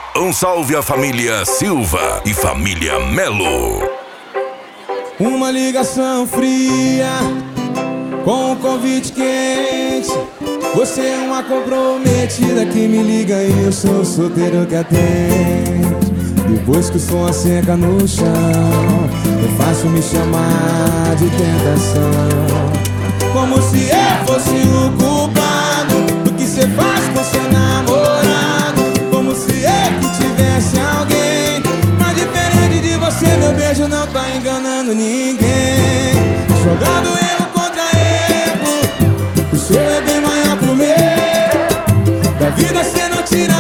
Um salve à família Silva e família Melo. Uma ligação fria com um convite quente. Você é uma comprometida que me liga e eu sou o solteiro que atende. Depois que o som seca no chão, é fácil me chamar de tentação. Como se eu fosse o culpado do que cê faz com seu namorado. Como se eu que tivesse alguém. Mas diferente de você, meu beijo não tá enganando ninguém. Jogando erro contra erro, o seu é bem maior que o meu. Da vida cê não tira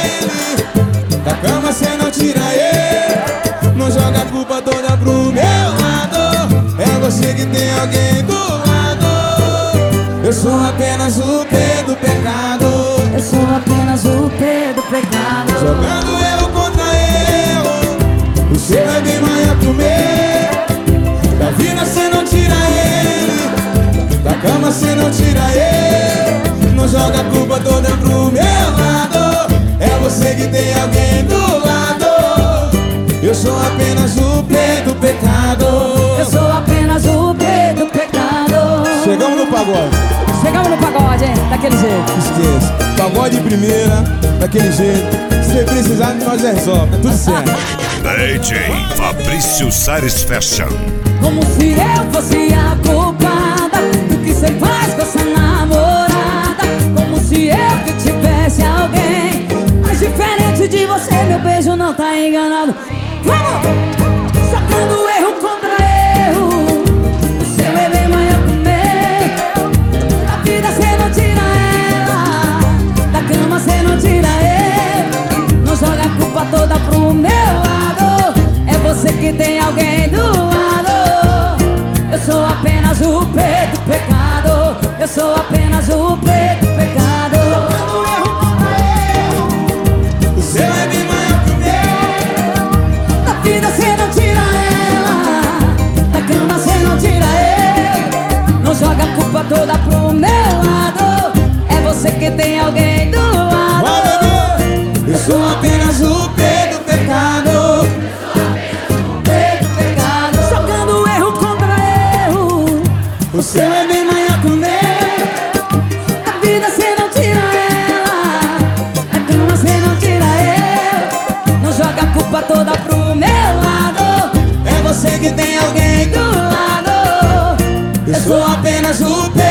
ele, da cama cê não tira ele. Não joga a culpa toda pro meu lado. É você que tem alguém do lado. Eu sou apenas o P do pecado. Eu sou apenas o P do pecado. Jogando erro contra erro, o seu é bem maior que o meu. Da vida cê não tira ele, da cama cê não tira ele. Não joga a culpa toda pro meu lado. É você que tem alguém do lado. Eu sou apenas o P do pecado. Eu sou apenas o P do pecado. Chegamos no pagode. Chegamos no pagode, hein? Daquele jeito. Esqueça, pagode de primeira, daquele jeito. Se você precisar, nós resolve, tudo certo. DJ Fabrício Sares Fashion. Como se eu fosse a culpada do que cê faz com essa namorada. Como se eu que tivesse alguém. Mas diferente de você, meu beijo não tá enganado. Vamos! Sacando erro contra erro, o seu é bem maior que o meu. Da vida cê não tira ela, da cama cê não tira ele. Não joga a culpa toda pro meu lado. É você que tem alguém do lado. Eu sou apenas o P do pecado. Eu sou apenas o P do pecado. Sacando erro contra erro, O seu é bem maior que o meu. da vida cê não tira ela, da cama cê não tira ele. Não joga a culpa toda pro meu lado. É você que tem alguém do lado. Vai, bebê! Eu sou apenas o P do pecado. P do pecado. Jogando erro contra erro, O seu é bem maior que o meu. da vida cê não tira ela, da cama cê não tira ele. Não joga a culpa toda pro meu lado. É você que tem alguém do Do lado. Eu sou apenas o P